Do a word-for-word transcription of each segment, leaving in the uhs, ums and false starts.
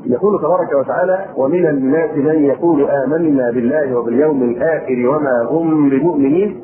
يقول تبارك وتعالى: ومن الناس من يقول آمنا بالله وباليوم الآخر وما هم بمؤمنين.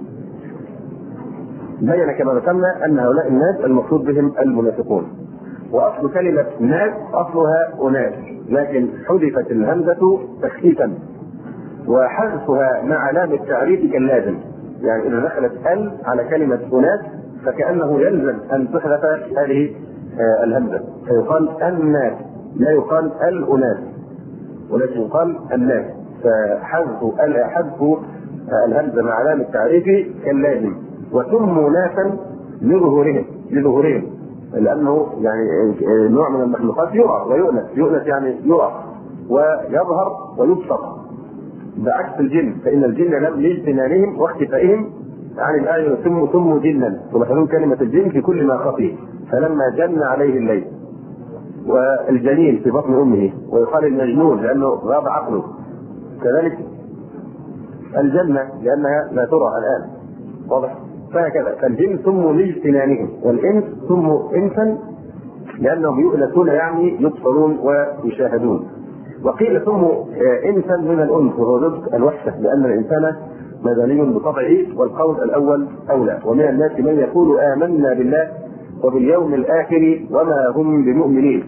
بين كما ذكرنا أن هؤلاء الناس المقصود بهم المنافقون. وأصل كلمة ناس أصلها أناس، لكن حذفت الهمزة تخفيفا، وحذفها مع علامة التعريف كاللازم. يعني إذا دخلت ال على كلمة أناس فكأنه يلزم أن تحذف هذه الهمزة، فيقال الناس لا يقال الأناس، ولكن يقال الناس. فحذف حذف الهمزة مع علامة التعريف كاللازم. وسموا ناسا لظهورهم لظهورهم لأنه يعني نوع من المخلوقات يرى ويؤنس. يؤنس يعني يرى ويظهر ويبصر، بعكس الجن، فإن الجن لم لاجتنانهم واختفائهم عن الآية سموا سموا جنا، ومثلون كلمة الجن في كل ما خفي فلما جن عليه الليل. والجنين في بطن أمه، ويقال المجنون لأنه غاب عقله. كذلك الجنة لأنها لا ترى الآن، واضح؟ فهكذا فالجن سموا لاجتنانهم، والإنس سموا إنسا لأنهم يؤنسون يعني يبصرون ويشاهدون. وقيل سموا إنسا من الأنس وهو ضد الوحشة، لأن الإنسان مدني بطبعه، والقول الأول أولى. ومن الناس من يقول آمنا بالله وباليوم الآخر وما هم بمؤمنين.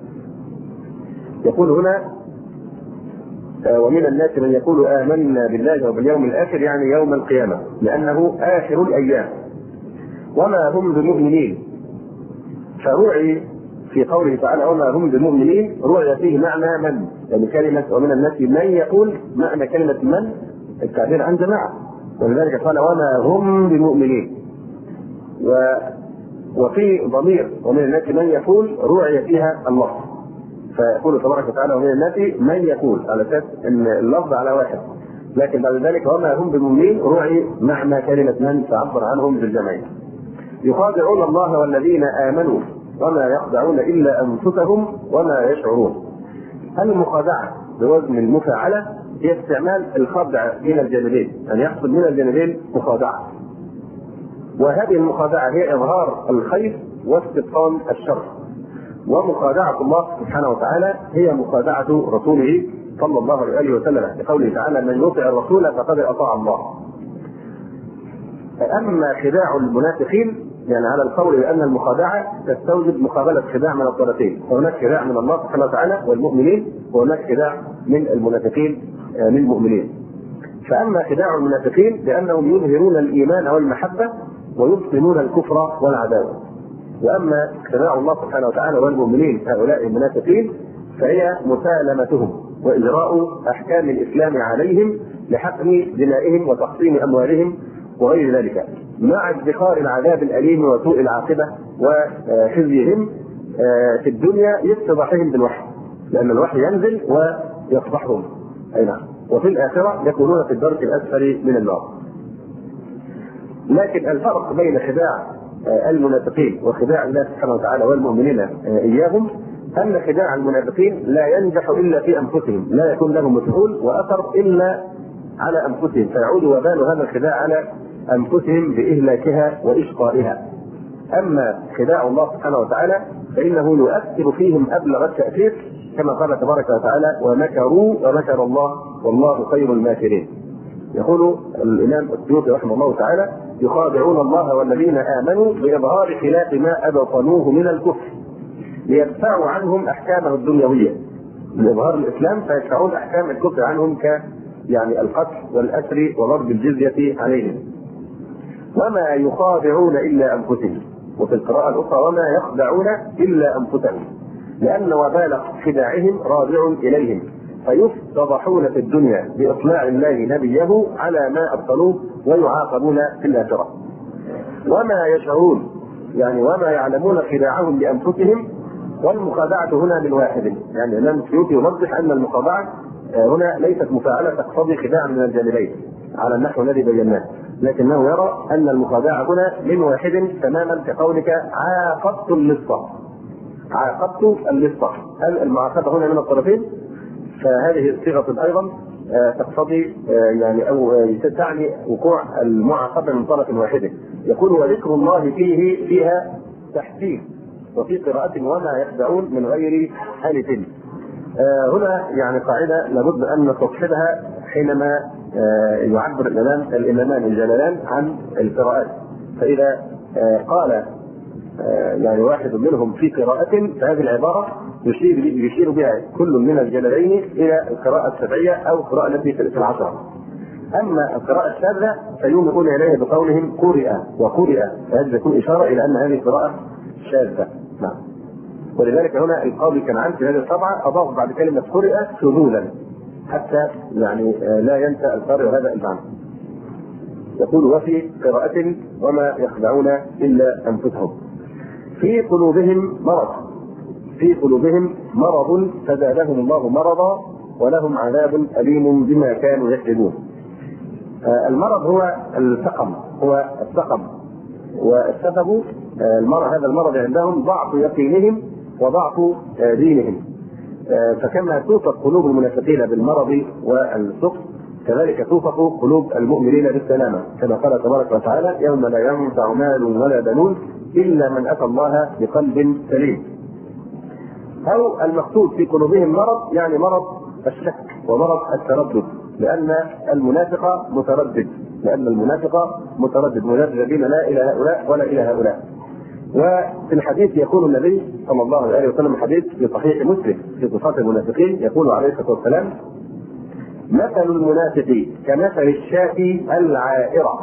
يقول هنا ومن الناس من يقول آمنا بالله وباليوم الآخر، يعني يوم القيامة، لأنه آخر الأيام. وما هم بمؤمنين، فروعي في قوله تعالى وما هم بمؤمنين روعي فيه معنى من، يعني كلمة ومن الناس من يقول معنى كلمة من التعبير عن جماعة، ولذلك قال وما هم بمؤمنين. و وفي ضمير ومن الناس من يقول روعي فيها الله، فيقول تبارك وتعالى ومن الناس من يقول على اساس ان اللفظ على واحد، لكن بعد ذلك وما هم بمؤمنين روعي معنى كلمة من تعبر عنهم بالجمع. يخادعون الله والذين آمنوا وما يخدعون إلا أنفسهم وما يشعرون. المخادعة بوزن المفاعلة هي استعمال الخدع من الجانبين، أن يحصل من الجانبين مخادعة، وهذه المخادعة هي إظهار الخير واستبطان الشر. ومخادعة الله سبحانه وتعالى هي مخادعة رسوله صلى الله عليه وسلم، لقوله تعالى من يطع الرسول فقد أطاع الله. أما خداع المنافقين يعني على القول بأن المخادعة تستوجب مقابلة خداع من الطرفين، هناك خداع من الله سبحانه وتعالى والمؤمنين، وهناك خداع من المنافقين للمؤمنين. فأما خداع المنافقين لأنهم يظهرون الإيمان والمحبة ويبطنون الكفر والعداوة. وأما خداع الله سبحانه وتعالى والمؤمنين هؤلاء المنافقين فهي مسالمتهم وإجراء أحكام الإسلام عليهم لحقن دمائهم وتحصين أموالهم وغير ذلك، مع ادخار العذاب الأليم وسوء العاقبة وخزيهم في الدنيا لافتضاحهم بالوحي، لأن الوحي ينزل ويفضحهم أي نعم، وفي الآخرة يكونون في الدرك الأسفل من النار. لكن الفرق بين خداع المنافقين وخداع الله سبحانه وتعالى والمؤمنين إياهم أن خداع المنافقين لا ينجح إلا في أنفسهم، لا يكون لهم مفعول وأثر إلا على أنفسهم، فيعود وبال هذا الخداع على أنفسهم بإهلاكها وإشقائها. أما خداع الله سبحانه وتعالى فإنه يؤثر فيهم أبلغ التأثير، كما قال تبارك وتعالى ومكروا ومكر الله والله خير الماكرين. يقول الإمام السيوطي رحمه الله تعالى يخادعون الله والذين آمنوا بإظهار خلاف ما أبطنوه من الكفر ليدفعوا عنهم أحكامه الدنيوية، بإظهار الإسلام فيدفعون أحكام الكفر عنهم ك يعني القتل والأسر وضرب الجزية عليهم. وما يخادعون إلا أنفسهم، وفي القراءة الأخرى وما يخدعون إلا أنفسهم، لأن وبال خداعهم راجع إليهم فيفتضحون في الدنيا بإطلاع الله نبيه على ما أبطلوه ويعاقبون في الآخرة. وما يشعرون يعني وما يعلمون خداعهم لأنفسهم، والمخادعة هنا من واحد، يعني الإمام السيوطي يوضح أن المخادعة هنا ليست مفاعلة تقتضي خداع من الجانبين على النحو الذي بيناه، لكنه يرى أن المخادعة هنا من واحد تماما، كقولك عاقبت اللصة، عاقبت اللصة، هل المعاقبة هنا من الطرفين؟ فهذه صيغة أيضا تقتضي يعني أو تعني وقوع المعاقبة من طرف واحد. يقول وذكر الله فيه فيها تحسين، وفي قراءة وما يخدعون من غير ألف، آه هنا يعني قاعدة لابد أن نستصحبها حينما آه يعبر الإمام الإمامان الجلالان عن القراءات. فإذا آه قال آه يعني واحد منهم في قراءة، فهذه العبارة يشير يشير بها كل من الجلالين إلى القراءة السبعية أو القراءة التي في العشرة. أما القراءة الشاذة فيومئون إليه بقولهم قرئ وقرئ، فهذا يكون إشارة إلى أن هذه قراءة شاذة. نعم. ولذلك هنا القاضي كان عن في هذه الطبعة أضاف بعد كلمة قرئ شذوذا حتى يعني لا ينسى القارئ هذا المعنى. يقول وفي قراءة وما يخدعون إلا أنفسهم في قلوبهم مرض في قلوبهم مرض فزادهم الله مرضا ولهم عذاب أليم بما كانوا يكذبون. المرض هو السقم هو السقم والسبب المرض هذا المرض عندهم ضعف يقينهم وضعف دينهم. فكما توصف قلوب المنافقين بالمرض والسقم كذلك توصف قلوب المؤمنين بالسلامة، كما قال تبارك وتعالى يوم لا ينفع مال ولا بنون إلا من أتى الله بقلب سليم. أو المقصود في قلوبهم مرض يعني مرض الشك ومرض التردد، لأن المنافق متردد لأن المنافق متردد مذبذبين لا إلى هؤلاء ولا إلى هؤلاء. وفي الحديث يقول النبي صلى الله عليه وسلم حديث في صحيح مسلم في صفات المنافقين يقول عليه الصلاة والسلام مثل المنافق كمثل الشاة العائرة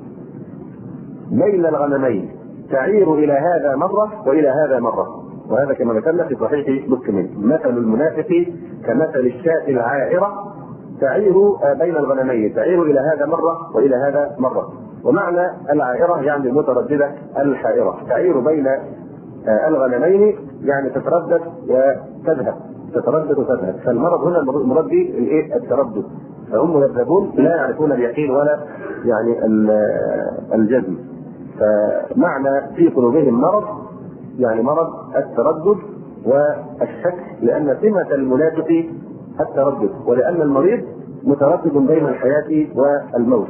بين الغنمين تعير إلى هذا مرة وإلى هذا مرة، وهذا كما ذكرنا في صحيح مسلم. مثل المنافق كمثل الشاة العائرة تعير بين الغنمين تعير إلى هذا مرة وإلى هذا مرة. ومعنى العائرة يعني المترددة الحائرة، تعير بين الغنمين يعني تتردد وتذهب تتردد وتذهب. فالمرض هنا المرض به الايه؟ التردد. فهم مذبذبون لا يعرفون اليقين ولا يعني الجزم. فمعنى في قلوبهم مرض يعني مرض التردد والشك، لأن سمة المنافق التردد، ولأن المريض متردد بين الحياة والموت.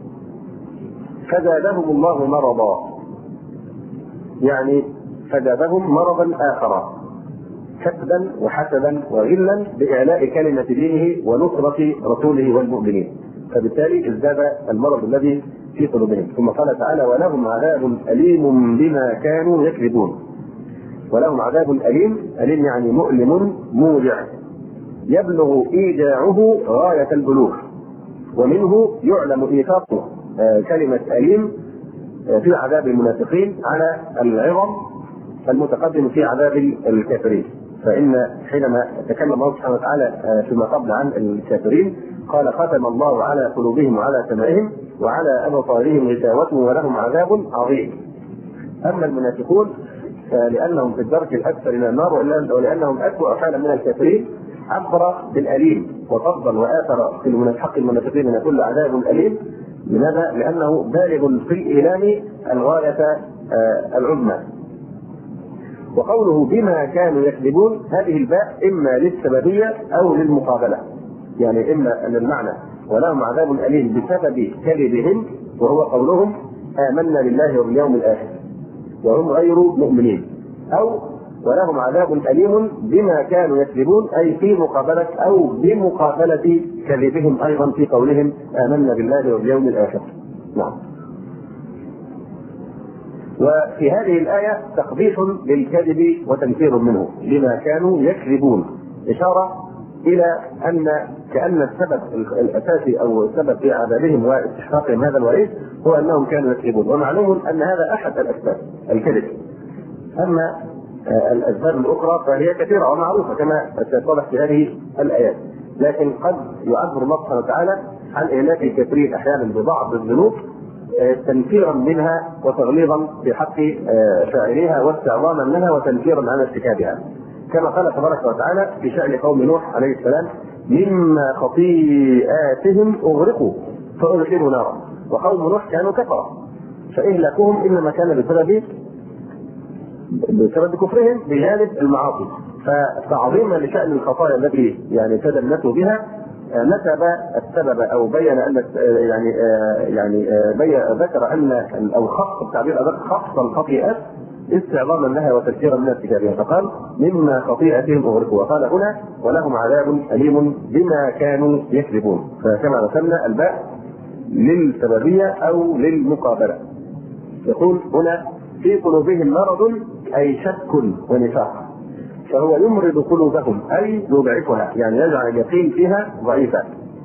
فزادهم الله مرضا يعني فزادهم مرضا آخر حقدا وحسدا وغلا بإعلاء كلمة دينه ونصرة رسوله والمؤمنين، فبالتالي ازداد المرض الذي في قلوبهم. ثم قال تعالى ولهم عذاب أليم بما كانوا يكذبون. ولهم عذاب أليم، أليم يعني مؤلم موجع يبلغ إيجاعه غاية البلوغ، ومنه يعلم إيثاق كلمة أليم في عذاب المنافقين على العظم المتقدم في عذاب الكافرين. فإن حينما تكلم الله سبحانه وتعالى فيما قبل عن الكافرين قال ختم الله على قلوبهم وعلى سمعهم وعلى أبصارهم غشاوة ولهم عذاب عظيم. أما المنافقون لأنهم في الدرك الأكثر من النار ولأنهم أسوأ حالا من الكافرين عبر بالأليم وفضل وآثر في حق المنافقين من كل عذاب أليم. لماذا؟ لأنه بالغ في الإيلام الغاية العظمى. وقوله بما كانوا يكذبون هذه الباء إما للسببية أو للمقابلة، يعني إما أن المعنى ولهم عذاب أليم بسبب كذبهم وهو قولهم آمنا بالله واليوم الآخر وهم غير مؤمنين، أو ولهم عذاب أليم بما كانوا يكذبون أي في مقابلة أو بمقابلة كذبهم أيضا في قولهم آمنا بالله واليوم الآخر. نعم. وفي هذه الآية تقبيح للكذب وتنفير منه بما كانوا يكذبون، إشارة إلى أن كأن السبب الأساسي أو السبب في عذابهم واستحقاقهم هذا الوعيد هو أنهم كانوا يكذبون. ومعلوم أن هذا أحد الأسباب الكذب. أما الأسباب الأخرى فهي كثيرة ومعروفة كما سيتضح في هذه الآيات، لكن قد يعبر الله سبحانه وتعالى عن إهلاك الكافرين أحيانا ببعض الذنوب تنفيرا منها وتغليظا في حق فاعليها واستعظاما منها وتنفيرا عن ارتكابها، كما قال تبارك وتعالى في شأن قوم نوح عليه السلام مما خطيئاتهم أغرقوا فأدخلوا نارا. وقوم نوح كانوا كفرة فإهلاكهم إنما كان بسبب بسبب كفرهم بجانب المعاصي. فتعظيما لشأن الخطايا التي يعني تدنسوا بها نسب السبب او بين ان يعني يعني بين ذكر ان او خص التعبير ادق خص الخطيئات استعظاما لها وتذكيرا من ارتكابها، فقال مما خطيئتهم اغرقوا، وقال هنا ولهم عذاب اليم بما كانوا يكذبون. فكما ذكرنا الباء للسببيه او للمقابله. يقول هنا في قلوبهم مرض اي شك ونفاق، فهو يمرض قلوبهم اي يضعفها، يعني يجعل اليقين فيها ضعيفا.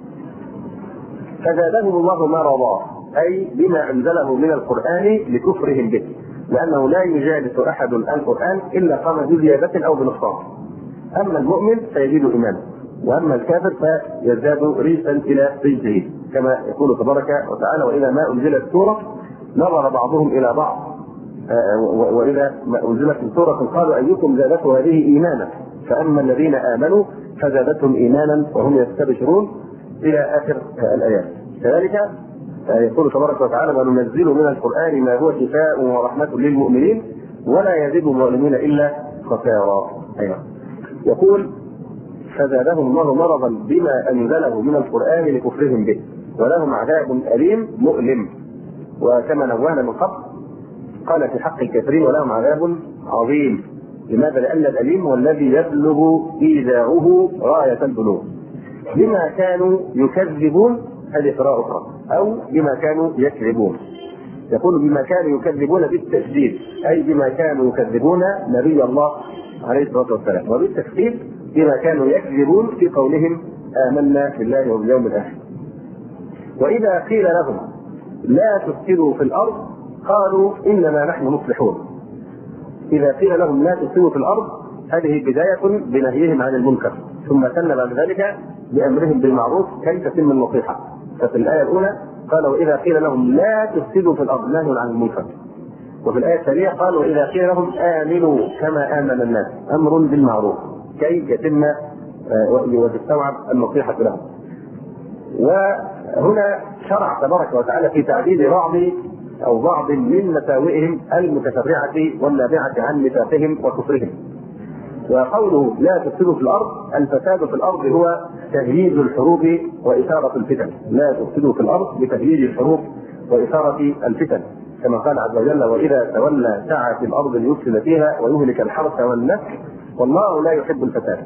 فزادهم الله مرضا اي بما انزله من القران لكفرهم به، لانه لا يجالس احد القران الا قام بزياده او بنقصان. اما المؤمن فيزيد ايمانه، واما الكافر فيزداد ريسا الى ريسه، كما يقول تبارك وتعالى واذا ما انزلت سوره نظر بعضهم الى بعض، واذا ما انزلت سوره قالوا ايكم زادته هذه ايمانا، فاما الذين امنوا فزادتهم ايمانا وهم يستبشرون الى اخر الايات. كذلك يقول تبارك وتعالى وننزل من القران ما هو شفاء ورحمه للمؤمنين ولا يزيد الظالمين الا خسارا. أيوة. يقول فزادهم الله مرضا بما انزله من القران لكفرهم به ولهم عذاب اليم مؤلم. وكما نوهنا من قبل قال في حق الكافرين ولهم عذاب عظيم. لماذا؟ لان الاليم هو الذي يبلغ ايذاؤه غايه البلوغ. بما كانوا يكذبون، هذه قراءة أخرى، أو بما كانوا يكذبون. يقول بما كانوا يكذبون بالتشديد، أي بما كانوا يكذبون نبي الله عليه الصلاة والسلام، وبالتخفيف بما كانوا يكذبون في قولهم آمنا بالله وباليوم الآخر. وإذا قيل لهم لا تفسدوا في الأرض قالوا إنما نحن مصلحون. إذا قيل لهم لا تفسدوا في الأرض هذه بداية بنهيهم عن المنكر، ثم ثنى بعد ذلك بأمرهم بالمعروف كي تتم النصيحة. ففي الآية الأولى قال وإذا قيل لهم لا تفسدوا في الأرض نهي عن المنكر، وفي الآية الثانية قال وإذا قيل لهم آمنوا كما آمن الناس، أمر بالمعروف كي يتم وتستوعب النصيحة لهم. وهنا شرع تبارك وتعالى في تعديد بعض أو بعض من مساوئهم المتفرعة والنابعة عن ميثاقهم وكفرهم. وقوله لا تفسدوا في الارض، الفساد في الارض هو تهييج الحروب واثاره الفتن. لا تفسدوا في الارض بتهييج الحروب واثاره الفتن، كما قال عز وجل واذا تولى سعى في الارض ليفسد فيها ويهلك الحرث والنسل والله لا يحب الفساد.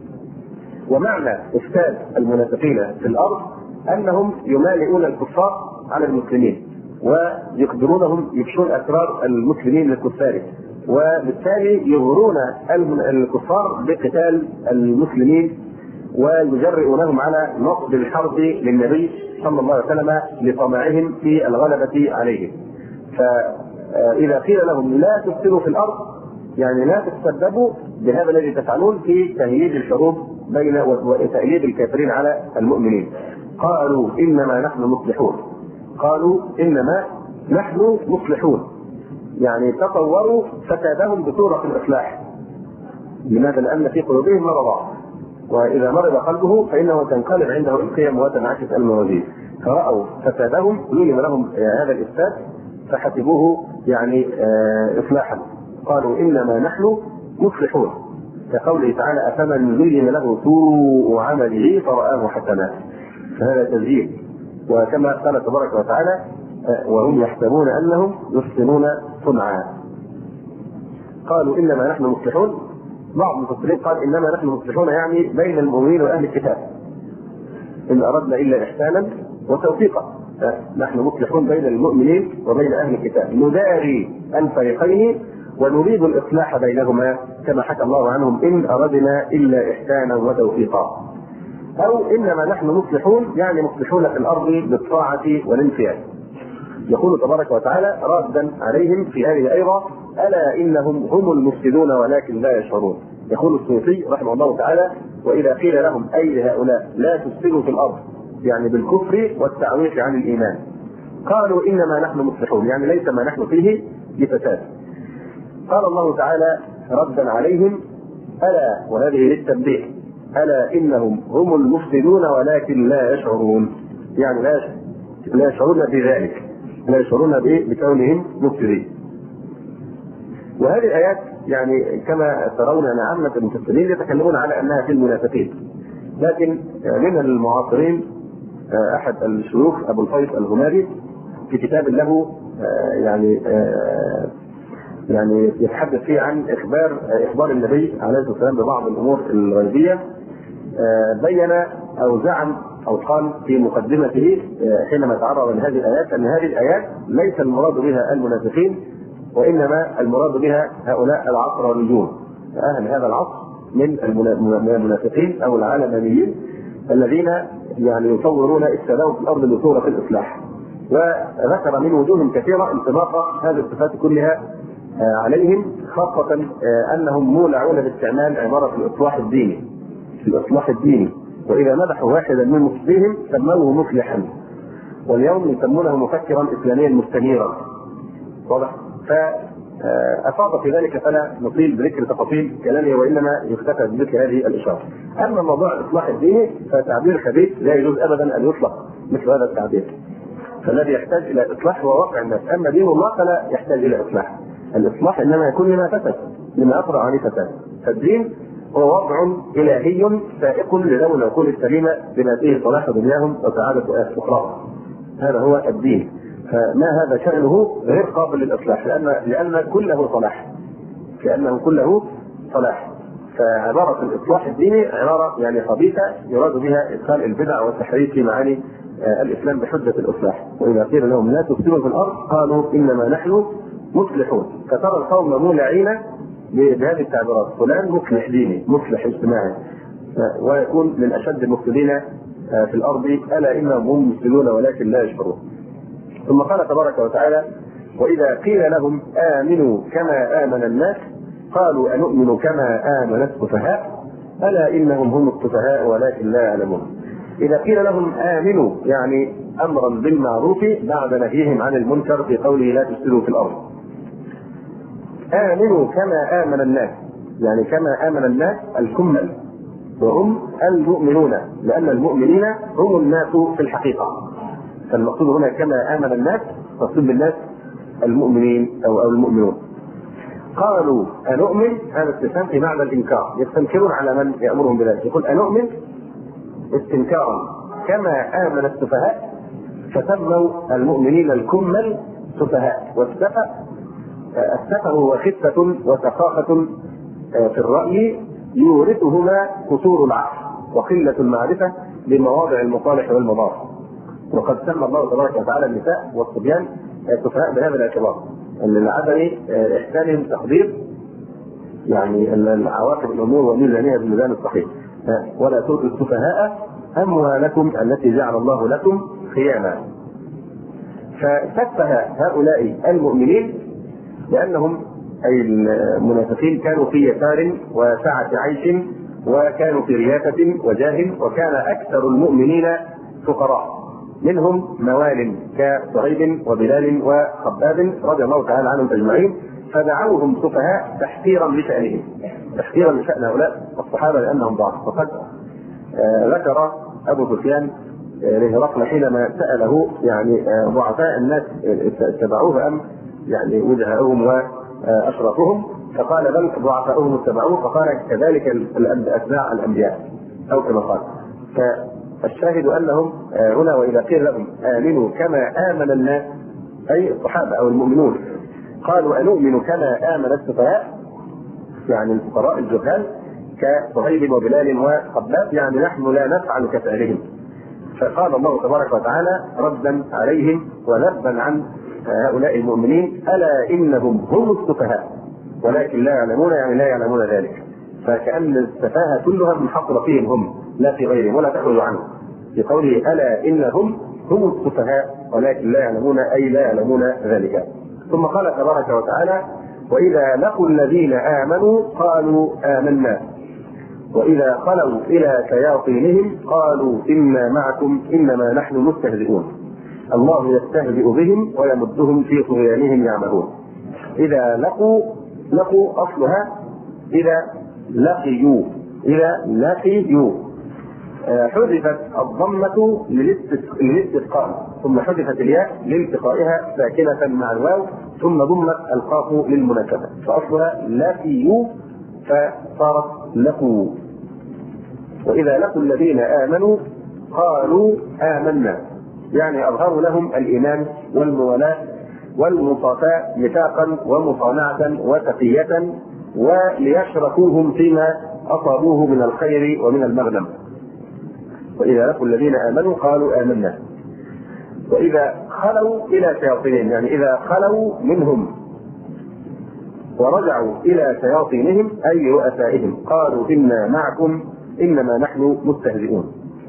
ومعنى افساد المنافقين في الارض انهم يمالئون الكفار على المسلمين ويقدرونهم يفشون اسرار المسلمين للكفار، وبالتالي يغرون الكفار بقتال المسلمين ويجرئونهم على نصب الحرب للنبي صلى الله عليه وسلم لطمعهم في الغلبة عليهم. فإذا قيل لهم لا تفسدوا في الأرض يعني لا تتسببوا بهذا الذي تفعلون في تهييج الحروب بين وتأييد الكافرين على المؤمنين. قالوا إنما نحن مصلحون، قالوا إنما نحن مصلحون، يعني تطوروا فسادهم بصورة الإصلاح. لماذا؟ لأن في قلوبهم مرضا، وإذا مرض قلبه فإنه تنقلب عنده القيم وتنعكس الموازين، فرأوا فسادهم زين لهم هذا الإفساد فحسبوه يعني إصلاحا. قالوا إنما نحن مصلحون، كقوله تعالى أفمن زين له سوء عمله فرآه حسنا، فهذا تزيين. وكما قال تبارك وتعالى وهم يحسبون أنهم يحسنون صنعا. قالوا إنما نحن مصلحون. بعض المفسرين قال إنما نحن مصلحون يعني بين المؤمنين وأهل الكتاب، إن أردنا إلا إحسانا وتوفيقا. نحن مصلحون بين المؤمنين وبين أهل الكتاب، نداري الفريقين ونريد الإصلاح بينهما كما حكى الله عنهم إن أردنا إلا إحسانا وتوفيقا. أو إنما نحن مصلحون يعني مصلحون في الأرض بالطاعة والانقياد. يقول تبارك وتعالى رادا عليهم في هذه أيضا ألا إنهم هم المفسدون ولكن لا يشعرون. يقول السيوطي رحمه الله تعالى وإذا قيل لهم أي هؤلاء لا تفسدوا في الأرض يعني بالكفر والتعويض عن الإيمان، قالوا إنما نحن مصلحون يعني ليس ما نحن فيه بفساد. قال الله تعالى ردا عليهم ألا، وهذه للتنبيه، ألا إنهم هم المفسدون ولكن لا يشعرون، يعني لا لا يشعرون بذلك، لا يشعرون بكونهم مفسدين. وهذه الآيات يعني كما ترون أن عامة المفسرين يتكلمون على أنها في المنافقين، لكن من المعاصرين أحد الشيوخ أبو الفيض الغماري في كتاب له يعني يعني يتحدث فيه عن اخبار اخبار النبي عليه الصلاه والسلام ببعض الامور الغيبيه. بين او زعم او قال في مقدمته حينما تعرض لهذه الايات ان هذه الايات ليس المراد بها المنافقين، وانما المراد بها هؤلاء العصرانيون، اهل هذا العصر من المنافقين او العالمانيين الذين يعني يصورون السلام في الارض بصوره الاصلاح. وذكر من وجوه كثيره انطباق هذه الصفات كلها عليهم، خاصه انهم مولعون باستعمال عباره الاصلاح الديني. الاصلاح الديني، واذا مدحوا واحدا من مفسديهم سموه مفلحا، واليوم يسمونه مفكرا اسلاميا مستنيرا. واضح؟ فافاض في ذلك فلا نطيل بذكر تفاصيل كلامه، وانما يكتفى بذكر هذه الاشاره. اما موضوع الاصلاح الديني فتعبير خبيث لا يجوز ابدا ان يطلق مثل هذا التعبير. فالذي يحتاج الى اصلاح هو واقع الناس، اما دين الله فلا يحتاج الى اصلاح. الاصلاح انما يكون لما فسد، لما اطرا عليه فساد. فالدين هو وضع الهي سائق لذوي العقول السليمه بما فيه صلاح دنياهم وسعاده اخراهم. هذا هو الدين، فما هذا شأنه غير قابل للإصلاح، لأن لأن كله صلاح، لأنه كله صلاح. فعبارة الإصلاح الديني عبارة يعني خبيثة يراد بها إدخال البدع والتحريف في معاني الإسلام بحجة الإصلاح. وإذا قيل لهم لا تفسدوا في الأرض قالوا إنما نحن مصلحون. فترى القوم مولعين بهذه التعبيرات، فلان مصلح ديني، مصلح اجتماعي، ويكون من أشد المفسدين في الأرض، ألا إنهم هم مفسدون ولكن لا يشعرون. ثم قال تبارك وتعالى: وإذا قيل لهم آمنوا كما آمن الناس قالوا أنؤمن كما آمن السفهاء ألا إنهم هم السفهاء ولكن لا يعلمون. إذا قيل لهم آمنوا يعني أمرا بالمعروف بعد نهيهم عن المنكر في قوله لا تفسدوا في الأرض. آمنوا كما آمن الناس يعني كما آمن الناس الكمل، وهم المؤمنون، لأن المؤمنين هم الناس في الحقيقة. فالمقصود هنا كما آمن الناس، مقصود بالناس المؤمنين أو, أو المؤمنون. قالوا أنؤمن، هذا استفهام في معنى الإنكار، يستنكرون على من يأمرهم بذلك. يقول أنؤمن استنكارا كما آمن السفهاء، فسموا المؤمنين الكمل سفهاء. والسفه السفه هو خفة وسخافة في الرأي يورثهما قصور العقل وقلة المعرفة بمواضع المصالح والمضار. وقد سمى الله تبارك وتعالى النساء والصبيان سفهاء بهذا الاعتبار، ان لعدم احسانهم تقدير يعني العواقب الامور وميزانها بالميزان الصحيح. ولا تؤتوا السفهاء اموالكم التي جعل الله لكم قياما. فسفه هؤلاء المؤمنين لانهم اي المنافقين كانوا في يسار وسعه عيش، وكانوا في رياسه وجاه، وكان اكثر المؤمنين فقراء، منهم موال كصهيب وبلال وخباب رضي الله تعالى عنهم اجمعين، فدعوهم سفهاء تحقيرا لشأنهم، تحقيرا لشأن هؤلاء الصحابه لانهم ضعف. وقد آه ذكر ابو سفيان لهرقل حينما ساله يعني آه ضعفاء الناس اتبعوه ام يعني وجههم واشرفهم، فقال بل ضعفاؤهم اتبعوه، فقال كذلك اتباع الانبياء او كما قال. فالشاهد انهم هنا واذا قيل لهم امنوا كما امن الناس اي الصحابه او المؤمنون قالوا انؤمن كما امن السفهاء يعني الفقراء الجهال كصهيب وبلال وخباب، يعني نحن لا نفعل كفعلهم. فقال الله تبارك وتعالى ردا عليهم وذبا عن هؤلاء المؤمنين: الا انهم هم السفهاء ولكن لا يعلمون، يعني لا يعلمون ذلك. فكأن السفاهة كلها منحصرة فيهم هم لا في غيرهم ولا تخرج عنه، في قوله الا انهم هم السفهاء ولكن لا يعلمون اي لا يعلمون ذلك. ثم قال تبارك وتعالى: واذا لقوا الذين امنوا قالوا امنا واذا خلوا الى شياطينهم قالوا انا معكم انما نحن مستهزئون الله يستهزئ بهم ويمدهم في طغيانهم يعمهون. اذا لقوا، لقوا اصلها اذا لقيوا، اذا لقيوا حذفت الضمة للاستثقال، ثم حذفت الياء لالتقائها ساكنة مع الواو، ثم ضمت القاف للمناسبة، فأصلها لقيوا فصارت لقوا. وإذا لقوا الذين آمنوا قالوا آمنا، يعني أظهروا لهم الإيمان والموالاة والمصافاة ميثاقا ومصانعة وتقية، وليشركوهم فيما أصابوه من الخير ومن المغنم. وإذا لقوا الذين آمنوا قالوا آمنا. وإذا خلوا إلى شياطينهم، يعني إذا خلوا منهم ورجعوا إلى شياطينهم أي رؤسائهم قالوا إنا معكم إنما نحن مستهزئون.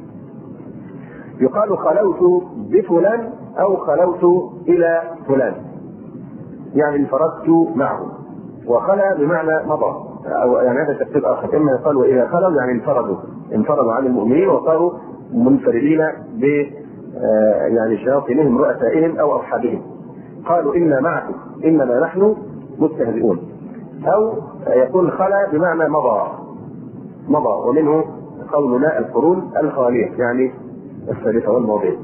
يقال خلوت بفلان أو خلوت إلى فلان، يعني انفردت معه. وخلى بمعنى مضى، أو يعني هذا تفسير آخر، إما يقال وإذا خلوا يعني انفردوا انفردوا عن المؤمنين وصاروا منفردين ب يعني شياطينهم رؤسائهم أو أصحابهم. قالوا إنا معكم إنما نحن مستهزئون. أو يكون خلى بمعنى مضى مضى ومنه قولنا القرون الخالية يعني السالفة والماضية.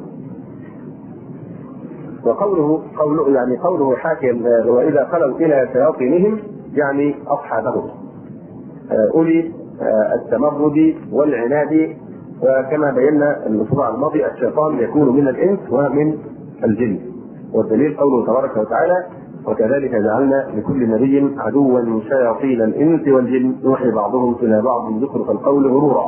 وقوله قوله يعني قوله حاكي وإذا خلوا إلى شياطينهم يعني أصحابهم أولي التمرد والعناد. وكما بينا الأسبوع الماضي الشيطان يكون من الإنس ومن الجن، والدليل قوله تبارك وتعالى وكذلك جعلنا لكل نبي عدوا شياطين الإنس والجن يوحي بعضهم إلى بعض زخرف القول غرورا.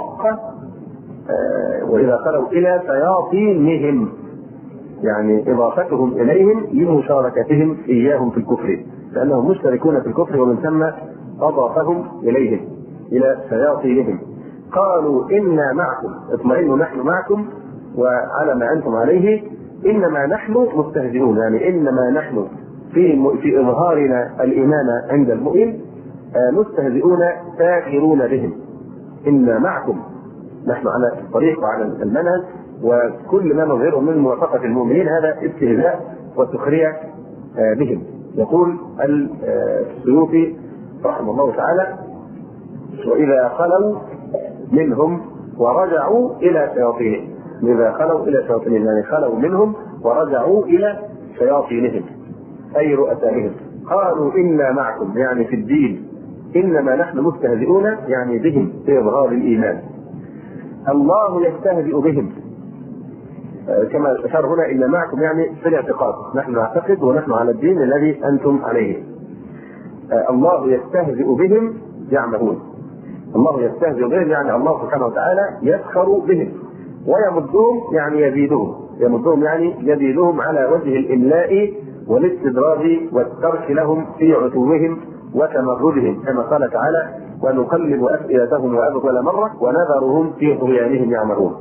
وإذا خلوا إلى شياطينهم يعني إضافتهم إليهم لمشاركتهم إياهم في الكفر، لأنهم مشتركون في الكفر ومن ثم أضافهم إليهم إلى شياطينهم. قالوا إنا معكم اطمئنوا نحن معكم وعلى ما أنتم عليه إنما نحن مستهزئون، يعني إنما نحن في في إظهارنا الإيمان عند المؤمن مستهزئون ساخرون بهم. إنا معكم نحن على الطريق وعلى المنهج، وكل ما نظهره من موافقة المؤمنين هذا استهزاء وسخرية بهم. يقول السيوطي رحمه الله تعالى وإذا خلوا منهم ورجعوا إلى شياطينهم. إذا خلوا إلى شياطينهم يعني خلوا منهم ورجعوا إلى شياطينهم أي رؤسائهم. قالوا إنا معكم يعني في الدين إنما نحن مستهزئون يعني بهم في إظهار الإيمان. الله يستهزئ بهم كما أشار هنا إن معكم يعني في الاعتقاد، نحن نعتقد ونحن على الدين الذي أنتم عليه. الله يستهزئ بهم يعمهون. الله يستهزئ بهم يعني الله سبحانه وتعالى يسخر بهم ويمدهم يعني يزيدهم يمدهم يعني يزيدهم على وجه الإملاء والاستدراج والترك لهم في عتوهم وتمردهم كما قال تعالى ونقلب أفئدتهم وأبطل مرة ونذرهم في طغيانهم يعمهون.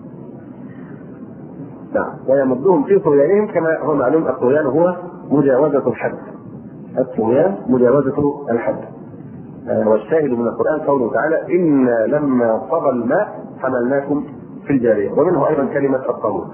نعم ويمدهم في طغيانهم كما هو معلوم الطغيان هو مجاوزة الحد. الطغيان مجاوزة الحد. آه والشاهد من القرآن قوله تعالى إنا لما طغى الماء حملناكم في الجارية، ومنه أيضا كلمة الطاغوت.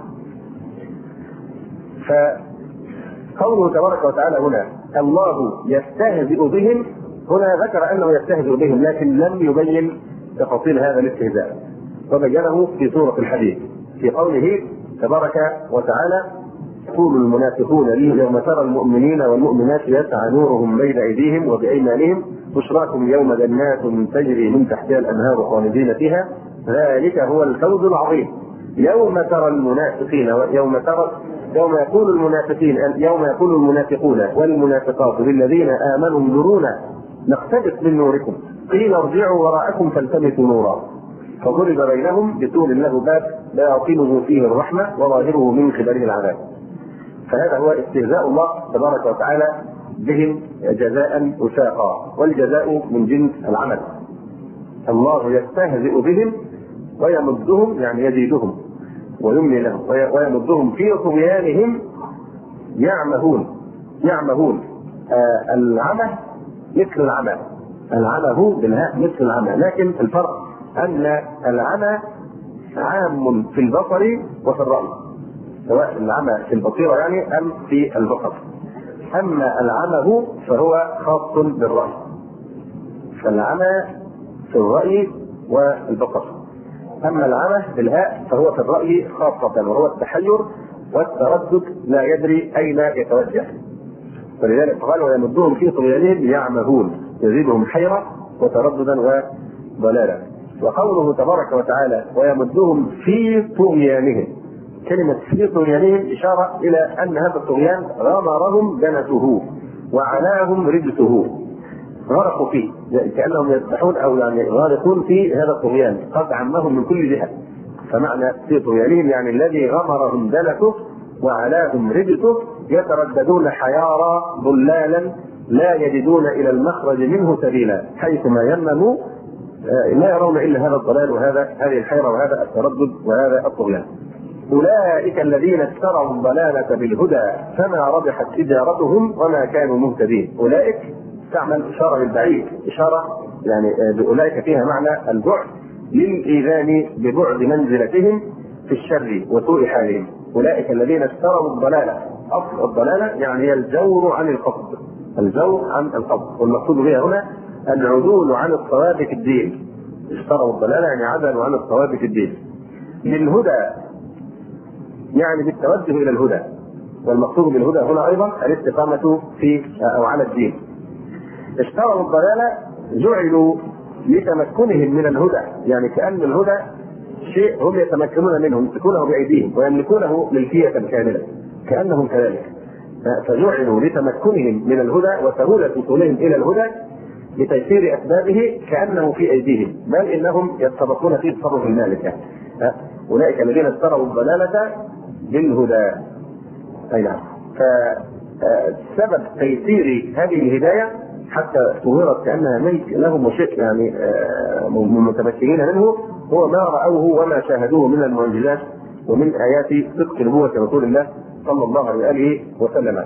فقوله تبارك وتعالى هنا الله يستهزئ بهم، هنا ذكر أنه يستهزئ بهم لكن لم يبين تفاصيل هذا الاستهزاء، وبينه في سورة الحديث في قوله تبارك وتعالى يقول المنافقون لي يوم ترى المؤمنين والمؤمنات يسعى نورهم بين أيديهم وبأيمانهم بشراكم يوم جنات تجري من تحتها الأنهار خالدين فيها ذلك هو الفوز العظيم. يوم ترى المنافقين يوم ترى يوم يقول المنافقين يوم يقول المنافقون والمنافقات للذين آمنوا انظرونا نقتبس من نوركم قيل ارجعوا وراءكم فالتمسوا نورا فضرب بينهم بسور له باب باطنه فيه الرحمة وظاهره من قبله العذاب. فهذا هو استهزاء الله تبارك وتعالى بهم جزاء وفاقا، والجزاء من جنس العمل. الله يستهزئ بهم ويمدهم يعني يزيدهم ويملي لهم ويمدهم في طغيانهم يعمهون. يعمهون آه العمى مثل العمى، العمى هو بالهاء مثل العمى، لكن الفرق أن العمى عام في البصر وفي الرأي، سواء العمى في البصيرة يعني أم في البصر. أما العمى هو فهو خاص بالرأي، فالعمى في الرأي والبصر. أما العمى بالهاء فهو في الرأي خاصة وهو التحير والتردد لا يدري أين يتوجه. فلذلك قال ويمدهم في طغيانهم يعمهون يزيدهم حيرة وترددا وضلالا. وقوله تبارك وتعالى ويمدهم في طغيانهم كلمة في طغيانهم إشارة إلى أن هذا الطغيان غمرهم دنسه وعلاهم رجسه، غرقوا فيه كأنهم يسبحون أو يعني غارقون في هذا الطغيان، قد عمهم من كل جهة. فمعنى في طغيانهم يعني الذي غمرهم دنسه وعلاهم رجسه، يترددون حيارى ضلالا لا يجدون إلى المخرج منه سبيلا، حيثما ينموا لا يرون إلا هذا الضلال وهذا هذه الحيرة وهذا التردد وهذا الطغيان. أولئك الذين اشتروا الضلالة بالهدى فما ربحت تجارتهم وما كانوا مهتدين. أولئك تعمل إشارة للبعيد، إشارة يعني بأولئك فيها معنى البعد للإيذان ببعد منزلتهم في الشر وسوء حالهم. أولئك الذين اشتروا الضلالة، أصل الضلالة يعني هي الجور عن القصد، الجور عن القصد، والمقصود بها هنا العدول عن الصواب في الدين. اشتروا الضلالة يعني عدلوا عن الصواب في الدين. بالهدى يعني بالتوجه إلى الهدى، والمقصود بالهدى هنا أيضا الاستقامة في أو على الدين. اشتروا الضلالة جعلوا لتمكنهم من الهدى، يعني كأن الهدى شيء هم يتمكنون منه، يمسكونه بأيديهم ويملكونه ملكية كاملة كأنهم كذلك، فجعلوا لتمكنهم من الهدى وسهولة وصولهم إلى الهدى بتيسير أسبابه كأنه في أيديهم، بل إنهم يتصرفون في تصرف المالك. يعني أولئك الذين اشتروا الضلالة بالهدى. أي نعم. فسبب تيسير هذه الهداية حتى ظهرت كأنها ملك لهم وشيء يعني متمكنين منه هو ما رأوه وما شاهدوه من المعجزات ومن آيات صدق نبوة رسول الله صلى الله عليه وسلم.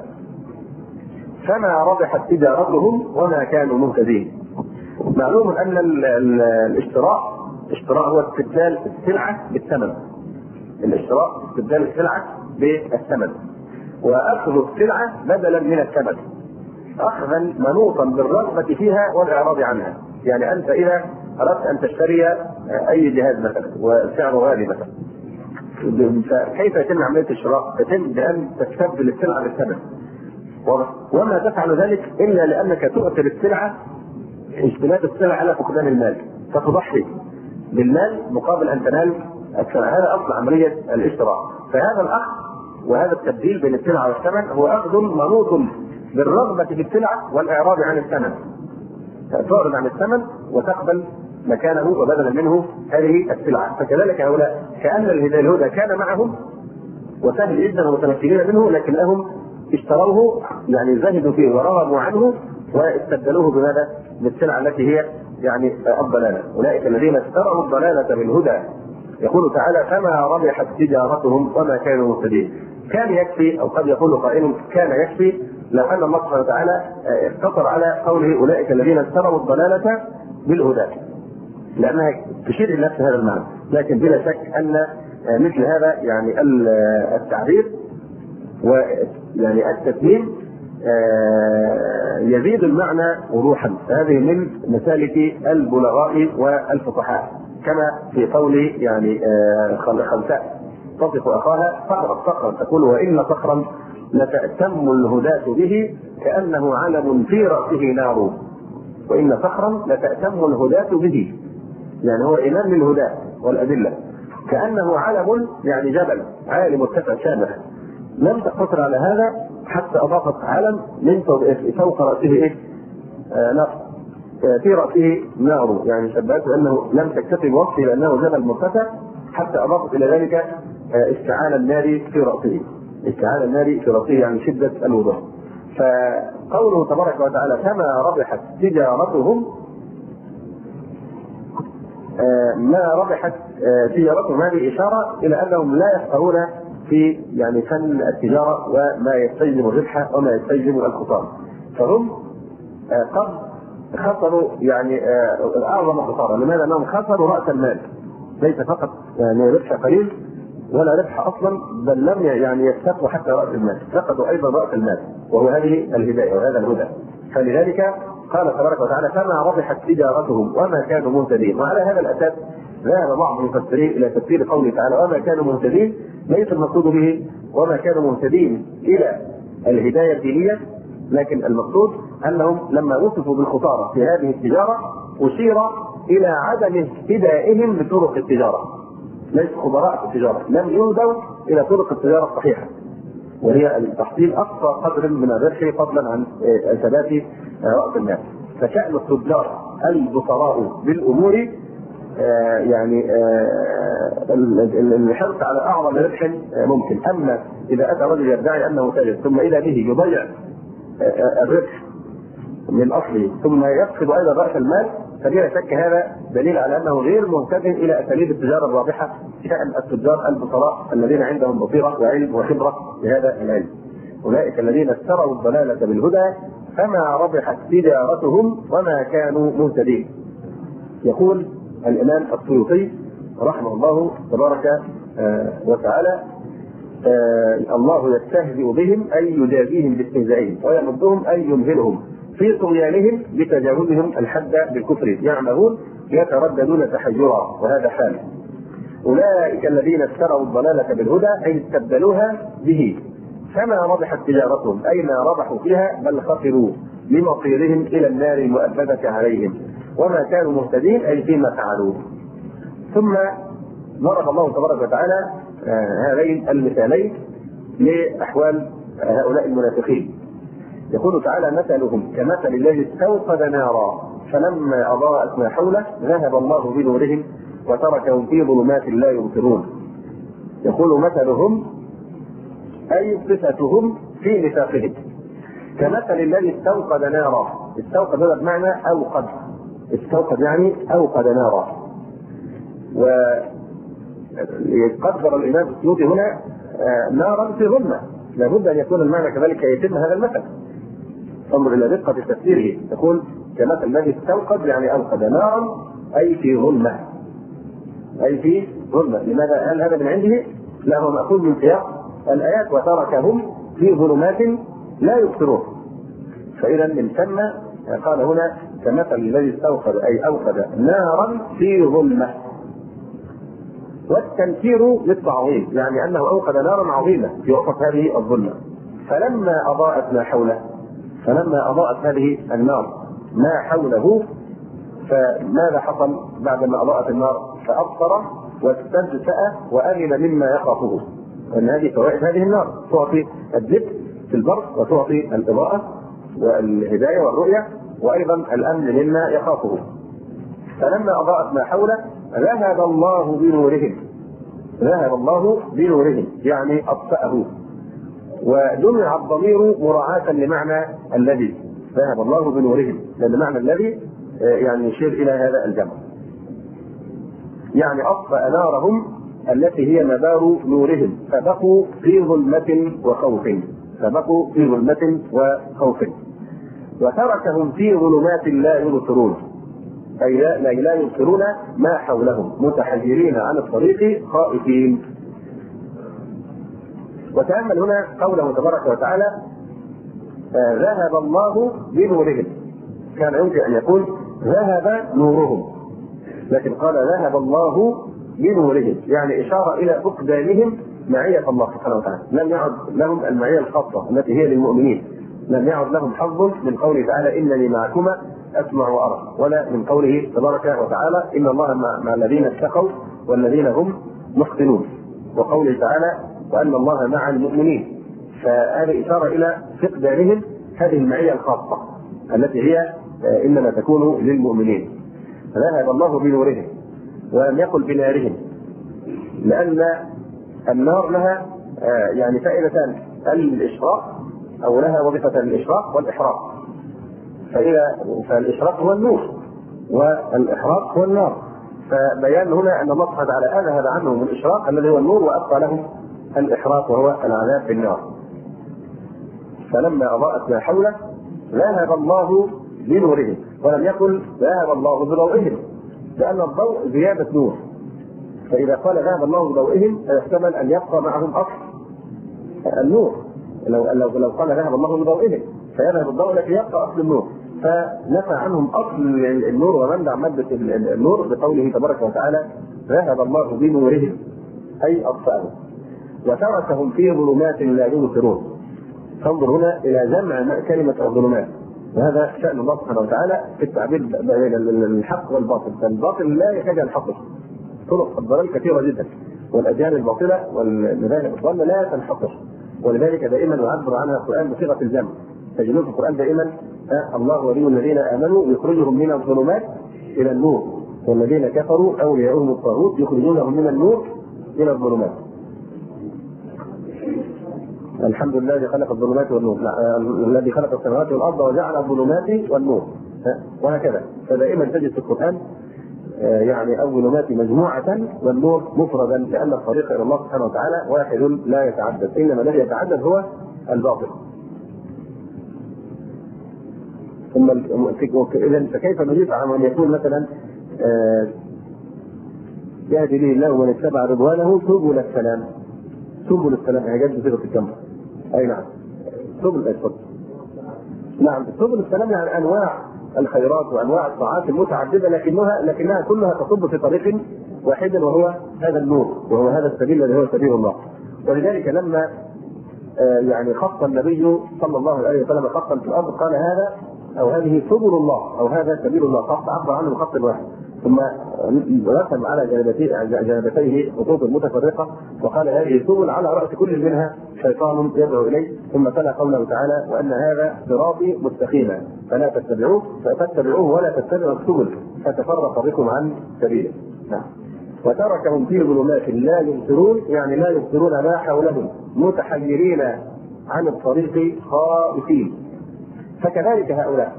فما ربحت تجارتهم وما كانوا مهتدين. معلوم أن الاشتراء اشتراء هو استبدال السلعة بالثمن. الاشتراء استبدال السلعة بالثمن، وأخذ السلعة بدلا من الثمن، أخذا منوطا بالرغبة فيها والإعراض عنها. يعني أنت إذا أردت أن تشتري أي جهاز مثلا وسعره غالي مثلا، فكيف يتم عملية الشراء؟ يتم بأن تستبدل السلعة بالثمن، وما تفعل ذلك إلا لأنك تؤثر السلعة اجتناب السلعة على فقدان المال، فتضحي بالمال مقابل أن تنال السلعة. هذا أصل عملية الاشتراء. فهذا الأخذ وهذا التبديل بين السلعة والثمن هو أخذ منوط بالرغبة في السلعة والإعراض عن الثمن. تعرض عن الثمن وتقبل مكانه وبدلا منه هذه السلعة. فكذلك هؤلاء كأن الهدى كان معهم وسهل جدا ومتمكنين منه، لكنهم اشتروه يعني زهدوا فيه ورغبوا عنه واستبدلوه بماذا؟ بالسلعة التي هي يعني الضلالة. أولئك الذين اشتروا الضلالة بالهدى. يقول تعالى فما ربحت تجارتهم وما كانوا مهتدين. كان يكفي أو قد يقول قائل كان يكفي لو أن الله سبحانه وتعالى اقتصر على قوله أولئك الذين اشتروا الضلالة بالهدى، لأنها تشير إلى نفس هذا المعنى. لكن بلا شك أن مثل هذا يعني التعبير ويعني التسليم يزيد المعنى وضوحا. هذه من مسالك البلغاء والفصحاء، كما في قول يعني خلساء تصف أخاها صخرا صخرا تقول وإن صخرا لتأتم الهداة به كأنه علم في رأسه نار. وإن صخرا لتأتم الهداة به، يعني هو إمام للهداة والأدلة، كأنه علم يعني جبل عالي مرتفع شامخ. لم تقتصر على هذا حتى أضافت علم من فوق رأسه إيه؟ آه نار، آه في رأسه نار، يعني شبهته أنه لم تكتفي بوصفه لأنه جبل مرتفع حتى أضافت إلى ذلك آه اشتعال النار في رأسه. اشتعال النار في رأسه يعني شدة الوضوح. فقوله تبارك وتعالى فما ربحت تجارتهم، آه ما ربحت آه تجارتهم، هذه إشارة إلى أنهم لا يفقهون في يعني فن التجارة وما يستلزم الربح وما يستلزم الخسارة. فهم آه قد خسروا يعني آه أعظم خسارة. لماذا؟ أنهم خسروا رأس المال، ليس فقط يعني ربح قليل ولا ربح أصلا، بل لم يعني يستقوا حتى رأس المال، فقدوا أيضا رأس المال، وهو هذه الهداية وهذا الهدى. فلذلك قال تبارك وتعالى فما ربحت تجارتهم وما كانوا مهتدين. وعلى هذا الأساس ذهب بعض المفسرين إلى تفسير قوله تعالى وما كانوا مهتدين، ليس المقصود به وما كانوا مهتدين إلى الهداية الدينية، لكن المقصود أنهم لما وصفوا بالخسارة في هذه التجارة أشير إلى عدم اهتدائهم بطرق التجارة. ليسوا خبراء في التجاره، لم يهدوا الى طرق التجاره الصحيحه، وهي تحصيل اقصى قدر من الربح فضلا عن ثبات راس المال. فشان التجار البصراء بالامور آه يعني آه الحرص على اعظم ربح ممكن. اما اذا اتى رجل يدعي انه تاجر ثم اذا به يضيع آه الربح من اصله ثم يفقد ايضا راس المال، فبلا شك هذا دليل على انه غير مهتد الى اساليب التجاره الرابحه. شان التجار البصراء الذين عندهم بصيره وعلم وخبره بهذا العلم، اولئك الذين اشتروا الضلاله بالهدى فما ربحت تجارتهم وما كانوا مهتدين. يقول الامام السيوطي رحمه الله تبارك آه وتعالى: آه الله يستهزئ بهم اي يجازيهم باستهزائهم ويمدهم اي يمهلهم في طغيانهم بتجاوزهم الحد بالكفر، يعمهون يترددون تحيرا، وهذا حال اولئك الذين اشتروا الضلاله بالهدى اي استبدلوها به فما ربحت تجارتهم اي ما ربحوا فيها بل خسروا لمصيرهم الى النار المؤبده عليهم وما كانوا مهتدين اي فيما فعلوا. ثم ضرب الله تبارك وتعالى هذين المثالين لاحوال هؤلاء المنافقين. يقول تعالى: مثلهم كمثل الذي استوقد نارا فلما اضاءت ما حوله ذهب الله بنورهم وتركهم في ظلمات لا يبصرون. يقول مثلهم اي صفتهم في نفاقهم كمثل الذي استوقد نارا. استوقد هذا بمعنى اوقد، استوقد يعني اوقد نارا. ويقدر الامام السيوطي هنا نارا في ظلمه، لابد ان يكون المعنى كذلك يتم هذا المثل. انظر الى دقه تفسيره، يقول كمثل الذي استوقد يعني اوقد نارا اي في ظلمه، اي في ظلمه. لماذا قال هذا من عنده؟ لا، هو ماخوذ من سياق الايات: وتركهم في ظلمات لا يبصرون. فاذا من ثم قال هنا كمثل الذي استوقد اي اوقد نارا في ظلمه. والتنكير للتعظيم، يعني انه اوقد نارا عظيمه في وسط هذه الظلمه. فلما اضاءت ما حوله، فلما اضاءت هذه النار ما حوله، فماذا حصل بعد ما اضاءت النار؟ فابصر واستهزأ وامن مما يخافه. ان هذه فوائد هذه النار، تعطي الذكر في البر وتعطي الاضاءه والهدايه والرؤيه وايضا الامن مما يخافه. فلما اضاءت ما حوله ذهب الله بنورهم، ذهب الله بنورهم يعني اطفأه. وجمع الضمير مراعاة لمعنى الذي، ذهب الله بنورهم، لأن معنى الذي يعني يشير إلى هذا الجمع، يعني أطفأ نارهم التي هي مدار نورهم فبقوا في ظلمة وخوف، فبقوا في ظلمة وخوف. وتركهم في ظلمات لا يبصرون أي لا, لا يبصرون ما حولهم، متحيرين عن الطريق خائفين. وتأمل هنا قوله تبارك وتعالى: آه ذهب الله بنورهم. كان يمكن أن يقول ذهب نورهم، لكن قال ذهب الله بنورهم، يعني إشارة إلى فقدانهم معية الله سبحانه وتعالى. لم يعد لهم المعية الخاصة التي هي للمؤمنين، لم يعد لهم حظ من قوله تعالى إنني معكما أسمع وأرى، ولا من قوله تبارك وتعالى إن الله مع الذين اتقوا والذين هم محسنون، وقوله تعالى وأن الله مع المؤمنين. فهذه إشارة إلى فقدانهم هذه المعية الخاصة التي هي إنما تكون للمؤمنين. ذهب الله بنورهم ولم يقل بنارهم، لأن النار لها يعني فائدتان: الإشراق، أو لها وظيفة الإشراق والإحراق. فإذا فالإشراق هو النور والإحراق هو النار. فبيان هنا أن الله سبحانه وتعالى أذهب عنهم الإشراق الذي هو النور وأبقى لهم الإحراق وهو العذاب بالنار. فلما أضاءت ما حوله ذهب الله بنورهم، ولم يقل ذهب الله بضوئهم، لأن الضوء زيادة نور. فإذا قال ذهب الله بضوئهم فيحتمل أن يبقى معهم أصل النور. لو لو لو قال ذهب الله بضوئهم فيذهب الضوء الذي يبقى أصل النور، فنفى عنهم أصل النور ومنع مادة النور بقوله تبارك وتعالى ذهب الله بنورهم أي أطفأهم وتركهم في ظلمات لا يبصرون. تنظر هنا إلى جمع كلمة الظلمات، وهذا شأن الله سبحانه وتعالى في التعبير بين الحق والباطل. فالباطل لا يكاد ينحصر، طرق الضلال كثيرة جدا، والاديان الباطله والمذاهب الضاله لا تنحصر، ولذلك دائما يعبر عنها القران بصيغه الجمع. تجدون في القران دائما الله ولي الذين امنوا يخرجهم من الظلمات الى النور، والذين كفروا اولياؤهم الطاغوت يخرجونهم من النور الى الظلمات. الحمد لله الذي خلق الظلمات والنور، الذي خلق السماوات والارض وجعل الظلمات والنور، وهكذا. فدائما تجد في القران يعني الظلمات مجموعه والنور مفردا، لان الطريق الى الله سبحانه وتعالى واحد لا يتعدد، انما الذي يتعدد هو الباطل. ثم اذا فكيف نجيب عن ان يكون مثلا يهدي به الله ومن اتبع رضوانه سبل السلام؟ سبل السلام هي جد صيغه الجمع. اي نعم، سبل الفضل. نعم، سبل السلام يعني انواع الخيرات وانواع الطاعات المتعدده، لكنها لكنها كلها تصب في طريق واحد، وهو هذا النور، وهو هذا السبيل الذي هو سبيل الله. ولذلك لما يعني خط النبي صلى الله عليه وسلم خطا في الارض قال هذا او هذه سبل الله او هذا سبيل الله، خط عبر عنه بخط واحد، ثم رسم على جانبتيه خطوط متفرقه وقال هذه سبل على راس كل منها شيطان يدعو اليه، ثم تلا قوله تعالى وان هذا صراطي مستقيما فلا تتبعوه فتتبعوه ولا تتبعوا السبل فتفرق بكم عن سبيله. نعم. وتركهم في ظلمات لا يبصرون، يعني لا يبصرون ما حولهم، متحيرين عن الطريق خائفين. فكذلك هؤلاء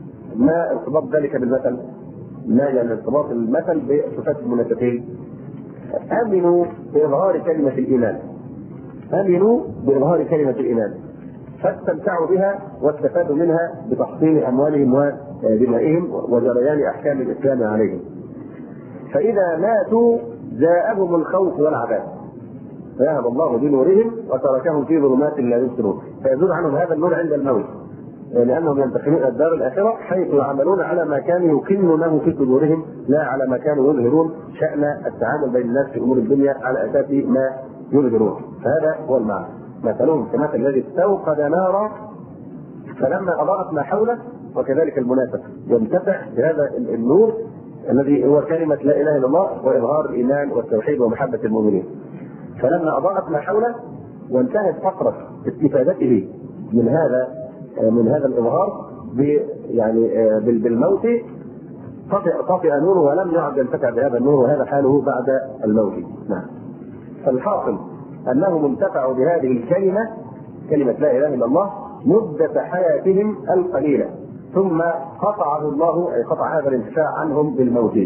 ما ارتباط ذلك بالمثل؟ ما يعني ارتباط المثل بصفات المنافقين؟ امنوا باظهار كلمه الايمان، امنوا باظهار كلمه الايمان فاستمتعوا بها واستفادوا منها بتحصيل اموالهم ودمائهم وجريان احكام الاسلام عليهم. فاذا ماتوا جاءهم الخوف والعذاب فذهب الله بنورهم وتركهم في ظلمات لا يبصرون، فيزول عنهم هذا النور عند الموت، لانهم ينتقلون الدار الاخره حيث يعملون على ما كانوا يكنونه في صدورهم، لا على ما كانوا يظهرون شان التعامل بين الناس في امور الدنيا على اساس ما يظهرون. فهذا هو المعنى. مثلهم كمثل الذي استوقد نارا فلما اضاءت ما حوله، وكذلك المنافق ينتفع بهذا النور الذي هو كلمه لا اله الا الله واظهار الايمان والتوحيد ومحبه المؤمنين. فلما اضاءت ما حوله وانتهت فقره استفادته من هذا من هذا الاظهار يعني بالموت طفئ طفئ نوره ولم يعد ينتفع بهذا النور، وهذا حاله بعد الموت. نعم. فالحاصل انهم انتفعوا بهذه الكلمه، كلمه لا اله الا الله، مده حياتهم القليله، ثم قطعه الله اي قطع هذا الانتفاع عنهم بالموت.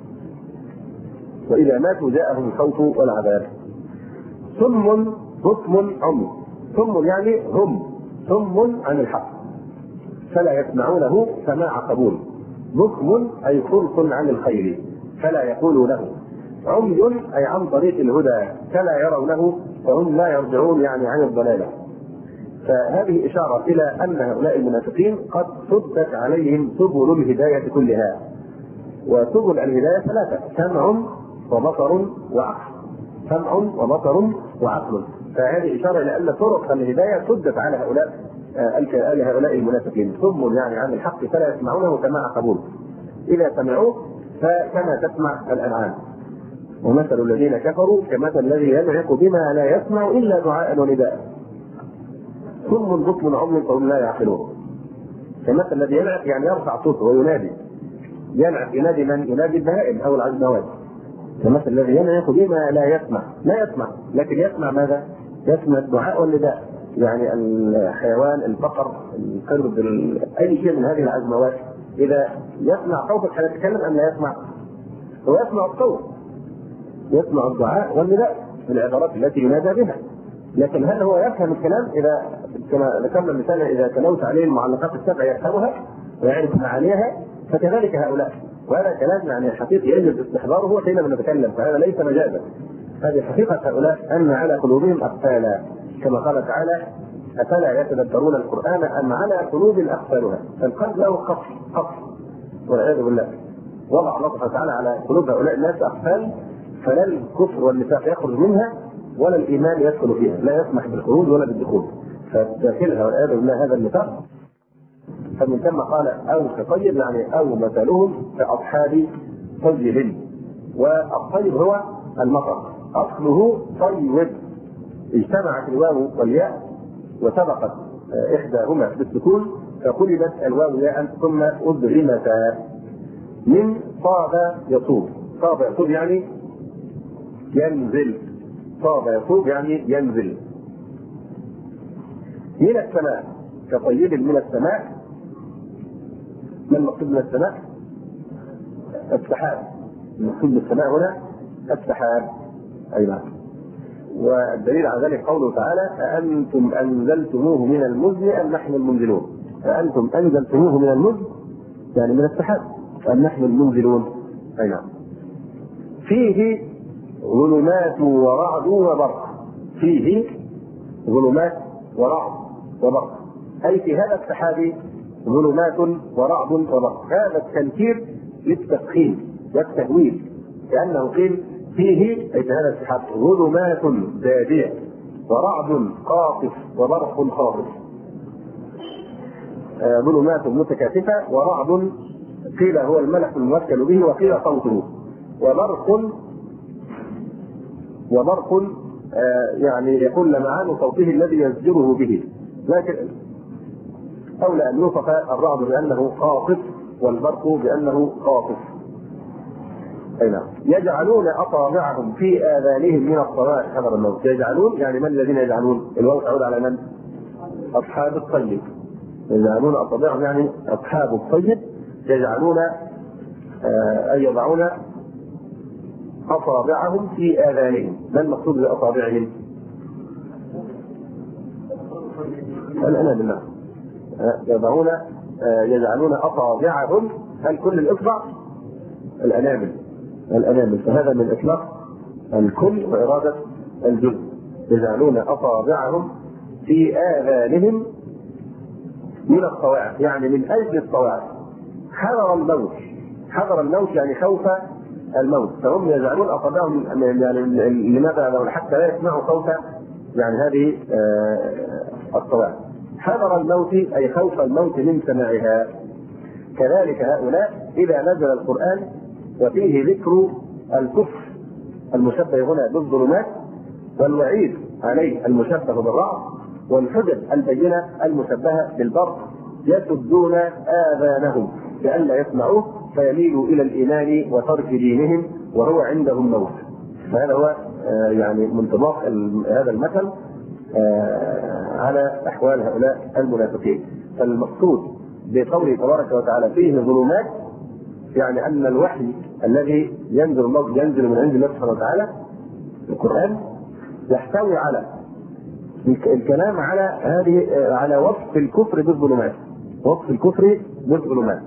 واذا ماتوا جاءهم الخوف والعذاب. ثم بكم عمي، ثم يعني هم ثم عن الحق فلا يسمعونه سماع قبول، بكم اي خلق عن الخير فلا يقولوا له، عمي اي عن طريق الهدى فلا يرونه فهم لا يرجعون يعني عن الضلاله. فهذه اشاره الى ان هؤلاء المنافقين قد سدت عليهم سبل الهدايه كلها. وسبل الهدايه ثلاثه: سمع وبصر وعقل. سمع وبصر وعقل. فهذه اشاره الى ان طرق الهدايه سدت على هؤلاء آه هؤلاء المنافقين. ثم يعني عن الحق فلا يسمعونه سماع قبول، اذا سمعوه فكما تسمع الانعام. ومثل الذين كفروا كمثل الذي ينعق بما لا يسمع الا دعاء ونداء. ثم بكم عمي فهم لا يعقلون. كمثل الذي ينعق يعني يرفع صوته وينادي، ينعق ينادي من؟ ينادي البهائم او العجموات. كمثل الذي ينعق بما لا يسمع، لا يسمع لكن يسمع ماذا؟ يسمع الدعاء والنداء، يعني الحيوان، البقر، القرد، اي شيء من هذه العجموات اذا يسمع صوتك هيتكلم ام لا يسمع؟ هو يسمع الصوت، يسمع الدعاء والنداء بالعبارات التي ينادى بها، لكن هل هو يفهم الكلام؟ اذا كما ذكرنا المثال اذا تلوت عليه المعلقات السبع يفهمها ويعرف معانيها، فكذلك هؤلاء. وهذا كلام يعني حقيقي يجب استحضاره هو حينما نتكلم، فهذا ليس مجازا. هذه حقيقه هؤلاء ان على قلوبهم اقفالا، كما قال تعالى: افلا يتدبرون القران ام على قلوب اقفالها. فالقلب له قفل قفل والعياذ بالله. وضع الله سبحانه وتعالى على قلوب هؤلاء الناس اقفال، فلا الكفر والنفاق يخرج منها ولا الايمان يدخل فيها، لا يسمح بالخروج ولا بالدخول، فداخلها والعياذ بالله هذا النفاق. فمن ثم قال: او كطيب، يعني او مثلهم كاصحاب طيب، والطيب هو المطر، أصله طيب، اجتمعت الواو والياء وسبقت إحداهما بالسكون فقلبت الواو ياء ثم أدغمتا. من صاب يصوب، صاب يصوب يعني ينزل، صاب يصوب يعني ينزل. من السماء، كطيب من السماء. ما المقصود من السماء؟ السحاب. المقصود بالسماء هنا السحاب. أي نعم. والدليل على ذلك قوله تعالى: أأنتم أنزلتموه من المزن أم نحن المنزلون؟ أأنتم أنزلتموه من المزن يعني من السحاب أم نحن المنزلون؟ أي نعم. فيه ظلمات ورعد وبرق، فيه ظلمات ورعد وبرق، أي في هذا السحاب ظلمات ورعد وبرق. هذا التنكير للتفخيم والتهويل، كأنه قيل فيه أي في هذا السحاب ظلمات بادية ورعد قاطف وبرق خاطف. آه ظلمات متكاتفة، ورعد قيل هو الملك الموكل به وقيل صوته، وبرق وبرق آه يعني يكون لمعان صوته الذي يزجره به، لكن أولى أن يوصف الرعد بأنه قاطف والبرق بأنه قاطف. أي نعم. يجعلون أصابعهم في آذانهم من الصواعق حذر الموت. يجعلون يعني من الذين يجعلون؟ الواو تعود على من؟ أصحاب الطيب. يجعلون أصابعهم يعني أصحاب الطيب، يجعلون آه أي يضعون أصابعهم في آذانهم. ما المقصود بأصابعهم؟ الأنامل. بالله آه يضعون آه يجعلون أصابعهم. هل كل الإصبع؟ الأنامل. الأنامل. فهذا من إطلاق الكل وإرادة الجزء. يجعلون أصابعهم في آذانهم من الصواعق يعني من أجل الصواعق. حذر الموت، حذر الموت يعني خوف الموت، فهم يجعلون أصابعهم يعني لماذا؟ حتى لا يسمعوا صوت يعني هذه الصواعق. حذر الموت أي خوف الموت من سماعها. كذلك هؤلاء إذا نزل القرآن وفيه ذكر الكفر المشبه هنا بالظلمات، والوعيد عليه المشبه بالرعد، والحجج البينة المشبهة بالبرق، يسدون آذانهم لئلا يسمعوه فيميلوا إلى الإيمان وترك دينهم وهو عندهم موت. فهذا هو يعني منطبق هذا المثل على أحوال هؤلاء المنافقين. فالمقصود بقوله تبارك وتعالى فيه ظلمات يعني أن الوحي الذي ينزل الله ينزل من عند الله سبحانه وتعالى القرآن يحتوي على الكلام على هذه على وصف الكفر بالظلمات، وصف الكفر بالظلمات،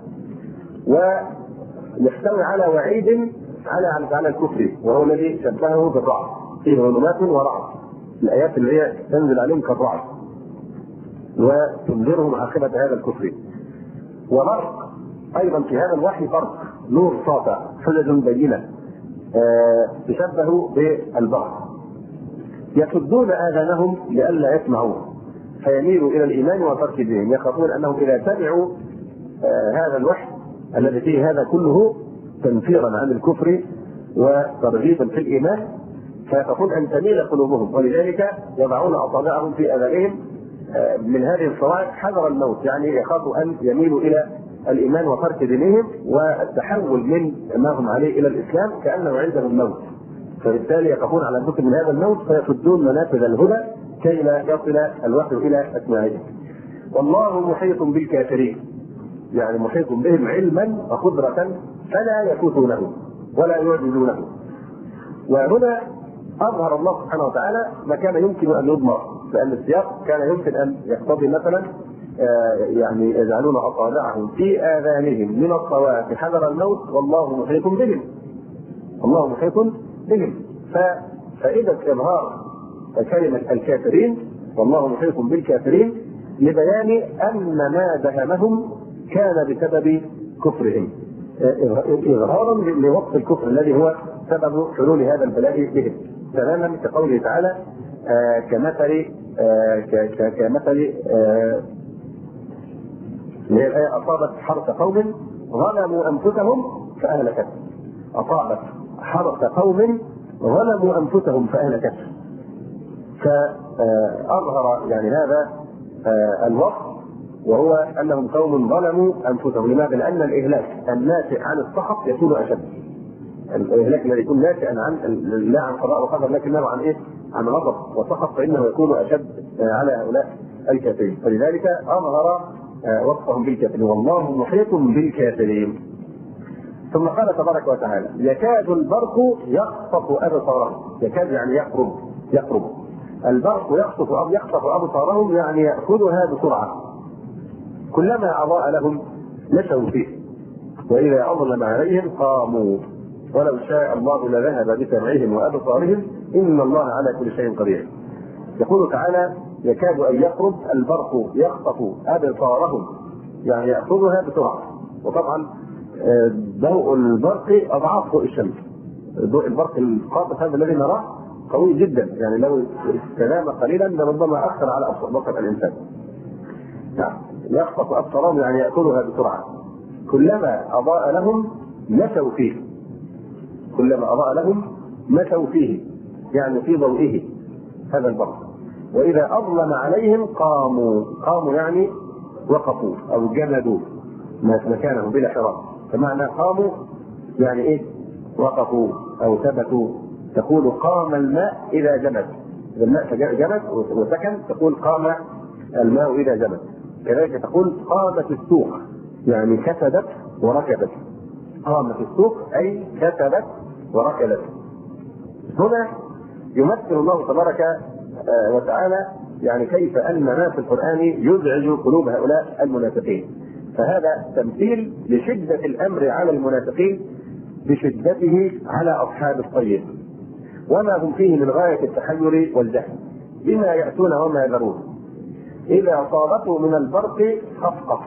ويحتوي على وعيد على على الكفر وهو الذي شبهه بالرعد. فيه ظلمات ورعد، الآيات اللي هي تنزل عليهم كالرعد وتنذرهم عاقبة هذا الكفر. وبرق أيضا في هذا الوحي برق، نور ساطع، حجج بينة تشبه بالبرق. يسدون آذانهم لئلا يسمعوه فيميلوا إلى الإيمان وترك دينهم. يخافون أنهم إذا سمعوا هذا الوحي الذي فيه هذا كله تنفيرا عن الكفر وترغيبا في الإيمان فيخافون أن تميل قلوبهم، ولذلك يضعون أصابعهم في آذانهم من هذه الصواعق حذر الموت، يعني يخافوا أن يميلوا إلى الإيمان وترك دينهم والتحول من ما هم عليه إلى الإسلام كأنه عندهم الموت، فبالتالي يخافون على أنفسهم من هذا الموت فيسدون منافذ الهدى كي لا يصل الوحي إلى أسماعهم. والله محيط بالكافرين يعني محيط بهم علما وقدرة فلا يفوتونه ولا يعجزونه. وهنا أظهر الله سبحانه وتعالى ما كان يمكن أن يضمر، لأن السياق كان يمكن أن يقتضي مثلا يعني يجعلون أصابعهم في آذانهم من الصواعق حذر الموت والله محيط بهم، الله محيط بهم. فإذا إظهار كلمة الكافرين والله محيط بالكافرين لبيان أن ما دهمهم كان بسبب كفرهم، إظهارا لوصف الكفر الذي هو سبب حلول هذا البلاء بهم، تماما كقوله تعالى آه كمثل آه كمثل آه الآية أصابت حرث قوم ظلموا أنفسهم فأهلكت. أصابت حرث قوم ظلموا انفسهم فاهلكتهم. فاظهر يعني هذا الوصف، وهو انهم قوم ظلموا انفسهم. لماذا؟ لان الاهلاك الناتئ عن السخط يكون اشد. الاهلاك الذي يكون ناتئا عن لا عن قضاء وقدر لكنه عن ايه؟ عن غضب وسخط، فانه يكون اشد على هؤلاء الكافرين. فلذلك اظهر وصفهم بالكافرين، والله محيط بالكافرين. ثم قال تبارك وتعالى: يكاد البرق يخطف ابصارهم. يكاد يعني يقرب، يقرب البرق يخطف أو يخطف ابصارهم، يعني ياخذها بسرعه. كلما اضاء لهم مشوا فيه، واذا اظلم عليهم قاموا، ولو شاء الله لذهب بسمعهم وابصارهم ان الله على كل شيء قدير. يقول تعالى: يكاد ان يقرب البرق يخطف ابصارهم، يعني ياخذها بسرعه. وطبعا ضوء البرق اضعاف ضوء الشمس. ضوء البرق القاطف هذا الذي نراه قوي جدا، يعني لو استنام قليلا لربما اثر على بصر الانسان. نعم، يخطف ابصارهم يعني ياخذها بسرعه. كلما اضاء لهم مشوا فيه، كلما اضاء لهم مشوا فيه، يعني في ضوئه هذا البرق. واذا اظلم عليهم قاموا، قاموا يعني وقفوا او جمدوا مكانهم بلا حراك. فمعنى قاموا يعني ايه؟ وقفوا او ثبتوا. تقول قام الماء اذا جمد، اذا الماء جمد وسكن تقول قام الماء اذا جمد. كذلك تقول قامت السوق، يعني كسدت وركبت. قامت السوق اي كسدت وركبت. هنا يمثل الله تبارك وتعالى يعني كيف ان ما في القران يزعج قلوب هؤلاء المنافقين. فهذا تمثيل لشده الامر على المنافقين بشدته على اصحاب الطيب، وما هم فيه من غايه التحير والجهل بما ياتون وما يذرون. اذا صابته من البرق خفقه،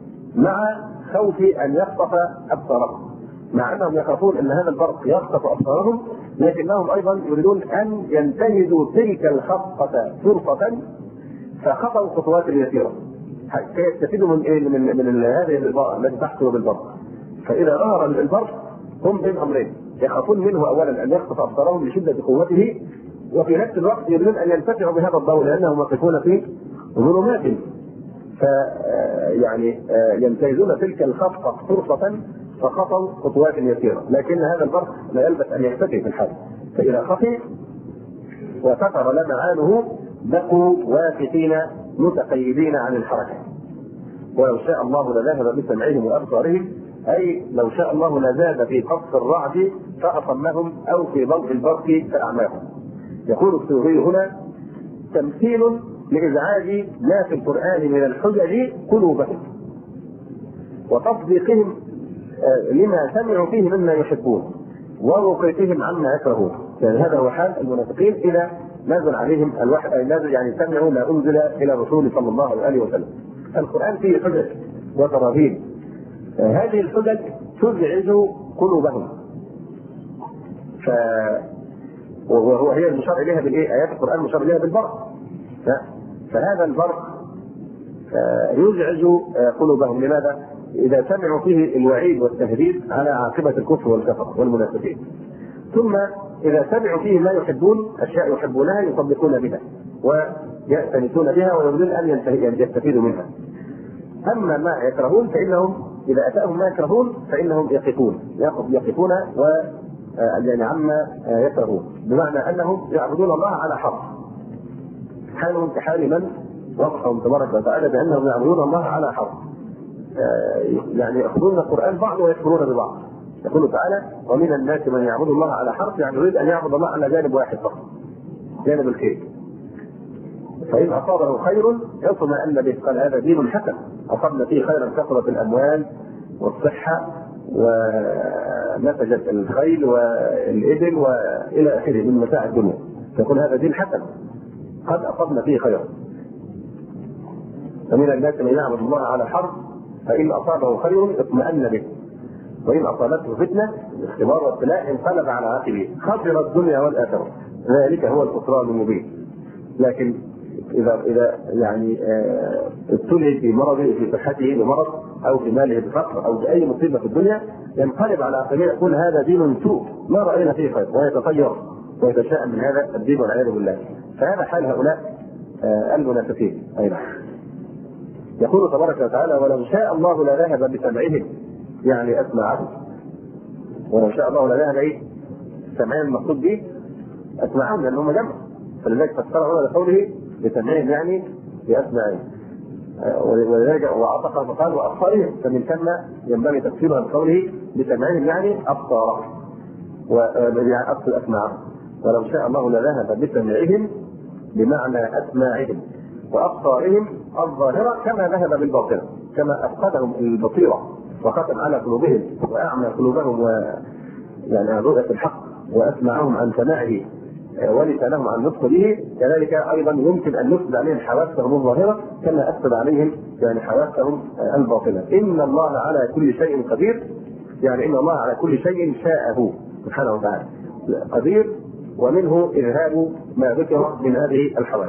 مع خوف ان يخطف ابصارهم، مع انهم يخافون ان هذا البرق يخطف ابصارهم، لكنهم ايضا يريدون ان ينتهزوا تلك الخفقه فرصه فخطوا خطوات يسيره حتى يستفيدوا من ايه؟ من من هذه الاضاءه التي تحصل بالبرق. فاذا ظهر البرق هم بين امرين: يخافون منه اولا ان يخطف ابصارهم لشده قوته، وفي نفس الوقت يريدون ان ينتفعوا بهذا الضوء لانهم واقفون في ظلمات، ف يعني ينتهزون تلك الخفقه فرصه فخطوا خطوات يسيره. لكن هذا البرق لا يلبث ان يختفي في الحال، فاذا خفي وفتر لمعانه بقوا واقفين متقيدين عن الحركه. ولو شاء الله لذهب بسمعهم وابصارهم، اي لو شاء الله لزاد في قصف الرعد فاصمهم او في ضوء البرق فاعماهم. يقول السيوطي هنا: تمثيل لازعاج ما في القران من الحجج قلوبهم وتصديقهم لما سمعوا فيه مما يحبون ووقيتهم عما يكرهون. يعني هذا هو حال المنافقين اذا نزل عليهم الوحي، اي نزل يعني سمعوا ما انزل الى الرسول صلى الله عليه وسلم. القران فيه حجج وتراهيب، هذه الحجج تزعج قلوبهم، ف وهو هي المشار اليها بالايه؟ ايات القران مشار اليها بالبرق. فهذا البرق يزعج قلوبهم. لماذا؟ اذا سمعوا فيه الوعيد والتهديد على عاقبه الكفر والكفر والمنافقين. ثم اذا سمعوا فيه ما يحبون، اشياء يحبونها يصدقون بها ويأتنسون بها ويريدون ان يستفيدوا منها. اما ما يكرهون فانهم اذا اتاهم ما يكرهون فانهم يقفون يقفون و يعني عما يكرهون، بمعنى انهم يعبدون الله على حرف، حالهم كحال من وصفهم تبارك وتعالى بانهم يعبدون الله على حرف، يعني ياخذون القران بعض ويكفرون ببعض. يقول تعالى: ومن الناس من يعبد الله على حرف، يعني يريد ان يعبد الله على جانب واحد فقط، جانب الخير. فان اصابه خير يطمئن به، قال هذا دين حسن اصبنا فيه خيرا كثرت الاموال والصحه ونتجت الخيل والابل والى اخره من متاع الدنيا. يقول هذا دين حسن قد اصبنا فيه خيرا. ومن الناس من يعبد الله على حرف فان اصابه خير اطمئن به، وان اصابته فتنه الاختبار والابتلاء انقلب على عقبه خسر الدنيا والاخره، ذلك هو الخسران المبين. لكن اذا اذا يعني ابتلي في مرضه في صحته بمرض او في ماله بفقر او باي مصيبه في الدنيا ينقلب على عقبيه يقول هذا دين سوء ما راينا فيه خير، ويتطير ويتشائم من هذا الدين والعياذ بالله. فهذا حال هؤلاء المنافقين ايضا. يقول تبارك وتعالى ولو شاء الله لذهب بسمعهم، يعني اسماعهم. ولو شاء الله لذهب ايه؟ سمعهم المقصود به اسماعهم لانهم جمع، فلذلك فسر هنا لقوله بسمعهم يعني باسماعهم. ولذلك وعطف فقال وابصارهم، فمن ثم ينبغي تفسيرها بقوله بسمعهم يعني ابصارهم ويعني ابصر اسماعهم. ولو شاء الله لذهب بسمعهم بمعنى اسماعهم وابصارهم الظاهره كما ذهب بالباطنه، كما افقدهم البصيره وختم على قلوبهم واعمى قلوبهم و يعني عن رؤيه الحق واسمعهم عن سماعه ولسانهم عن نطق به، كذلك ايضا يمكن ان نفسد عليهم حواسهم الظاهره كما افسد عليهم يعني حواسهم الباطنه. ان الله على كل شيء قدير، يعني ان الله على كل شيء شاءه سبحانه وتعالى قدير، ومنه اذهاب ما ذكر من هذه الحواس.